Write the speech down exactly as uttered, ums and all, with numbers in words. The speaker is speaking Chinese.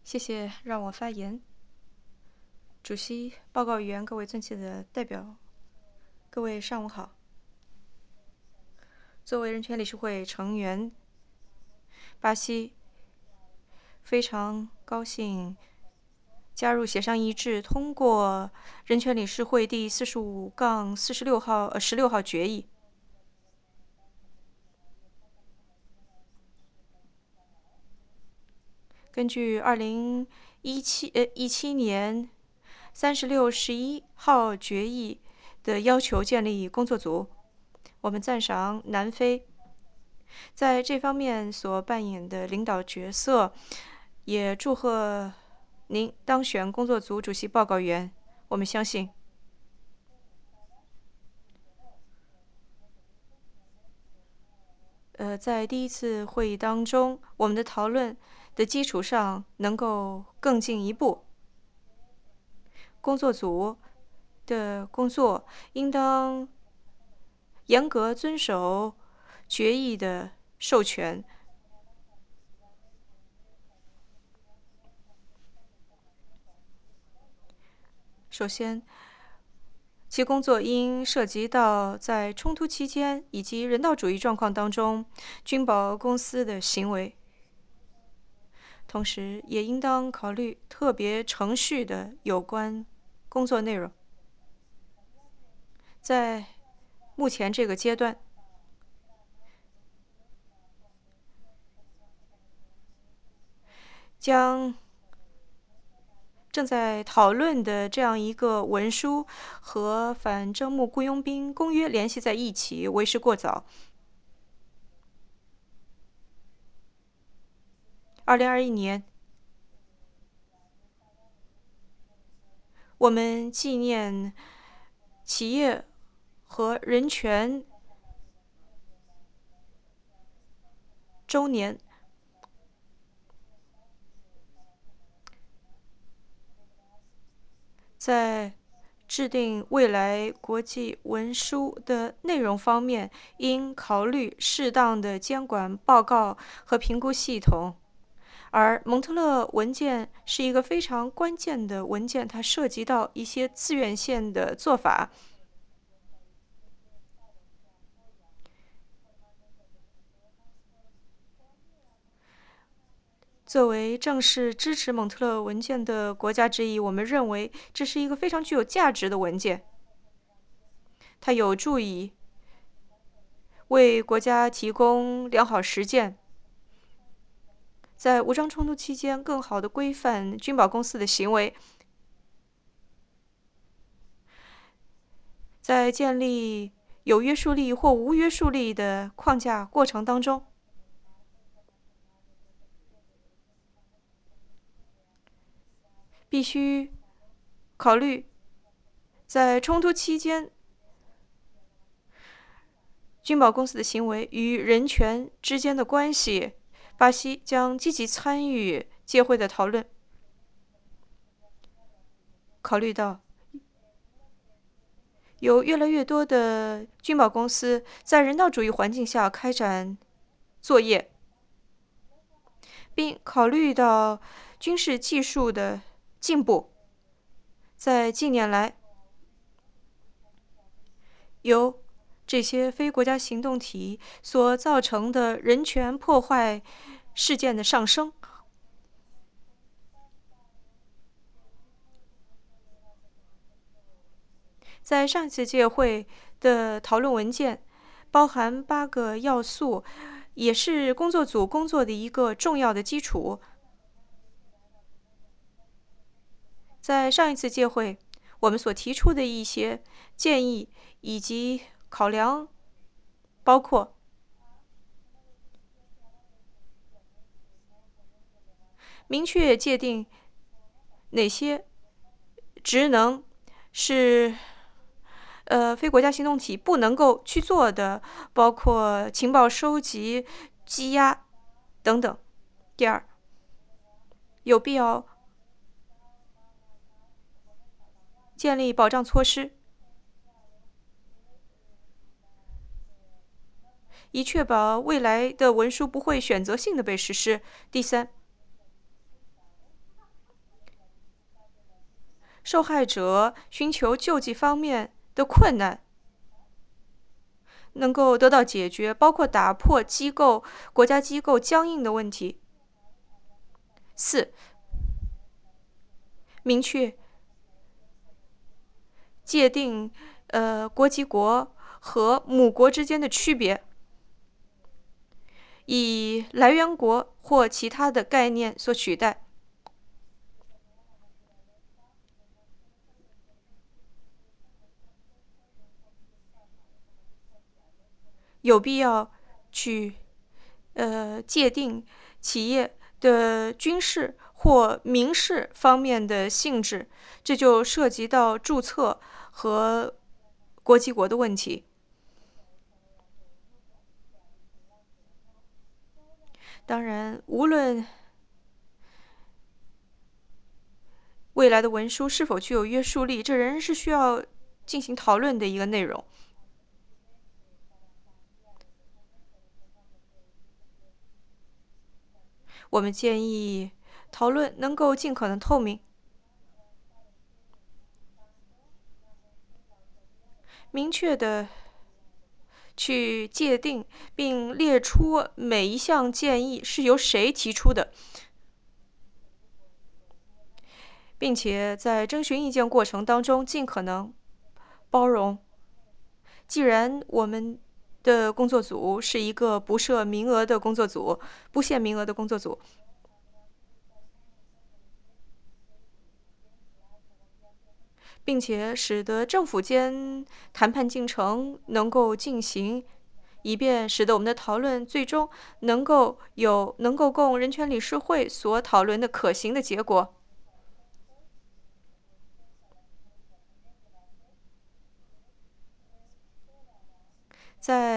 谢谢让我发言。主席、报告员、各位尊敬的代表，各位上午好。作为人权理事会成员，巴西非常高兴加入协商一致，通过人权理事会第四十五杠四十六号呃十六号决议。根据二零一七呃一七年三十六十一号决议的要求，建立工作组。我们赞赏南非在这方面所扮演的领导角色，也祝贺您当选工作组主席报告员。我们相信，呃，在第一次会议当中，我们的讨论的基础上能够更进一步。工作组的工作应当严格遵守决议的授权。首先，其工作应涉及到在冲突期间以及人道主义状况当中军保公司的行为，同时也应当考虑特别程序的有关工作内容。在目前这个阶段，将正在讨论的这样一个文书和反征募雇佣兵公约联系在一起，为时过早。二零二一年，我们纪念企业和人权周年。在制定未来国际文书的内容方面，应考虑适当的监管报告和评估系统。而蒙特勒文件是一个非常关键的文件，它涉及到一些自愿性的做法。作为正式支持蒙特勒文件的国家之一，我们认为这是一个非常具有价值的文件。它有助于为国家提供良好实践，在武装冲突期间更好地规范军保公司的行为，在建立有约束力或无约束力的框架过程当中，必须考虑在冲突期间军保公司的行为与人权之间的关系。巴西将积极参与届会的讨论，考虑到有越来越多的军保公司在人道主义环境下开展作业，并考虑到军事技术的进步。在近年来，由这些非国家行动体所造成的人权破坏事件的上升。在上一次届会的讨论文件包含八个要素，也是工作组工作的一个重要的基础。在上一次届会，我们所提出的一些建议以及考量，包括明确界定哪些职能是呃非国家行动体不能够去做的，包括情报收集、羁押等等。第二，有必要建立保障措施，以确保未来的文书不会选择性的被实施。第三， 受害者寻求救济方面的困难能够得到解决，包括打破机构、国家机构僵硬的问题。四、明确界定呃国籍国和母国之间的区别，以来源国或其他的概念所取代。有必要去呃界定企业的军事或民事方面的性质，这就涉及到注册和国际国的问题。当然，无论未来的文书是否具有约束力，这仍然是需要进行讨论的一个内容。我们建议讨论能够尽可能透明、明确的去界定并列出每一项建议是由谁提出的，并且在征询意见过程当中尽可能包容。既然我们的工作组是一个不设名额的工作组，不限名额的工作组，并且使得政府间谈判进程能够进行，以便使得我们的讨论最终能够有能够供人权理事会所讨论的可行的结果。在